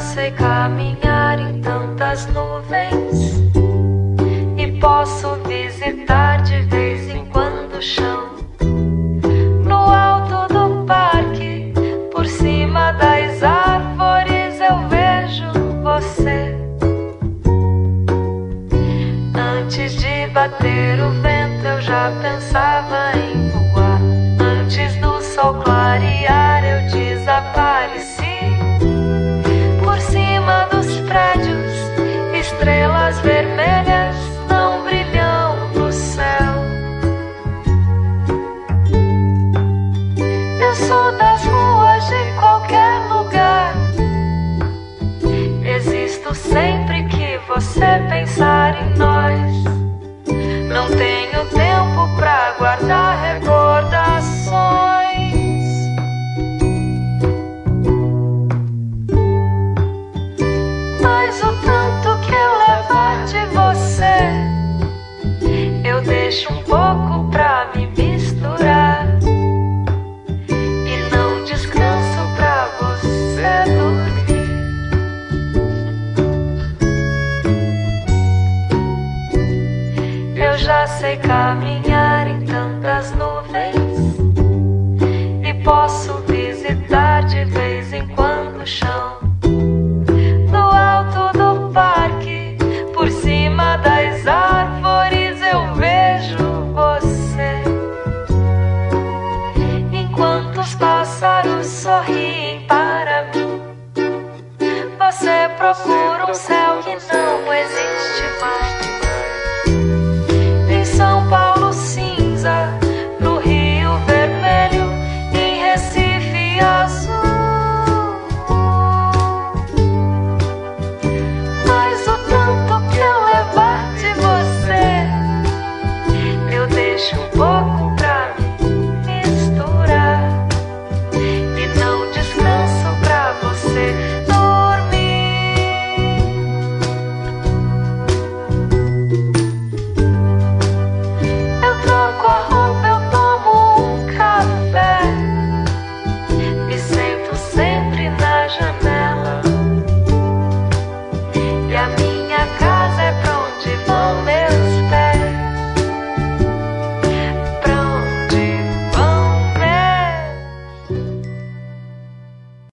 sei caminhar em tantas nuvens e posso visitar de vez em quando o chão. No alto do parque, por cima das árvores, eu vejo você. Antes de bater o vento, eu já pensava em voar. Antes do sol clarear, eu desapareci. Por cima dos prédios, estrelas vermelhas não brilham no céu. Eu sou das ruas de qualquer lugar. Existo sempre que você pensar em nós. Não tenho tempo pra guardar recordações. Mas o tanto que eu levar de você, eu deixo um pouco pra me misturar. E não descanso pra você dormir. Eu já sei caminhar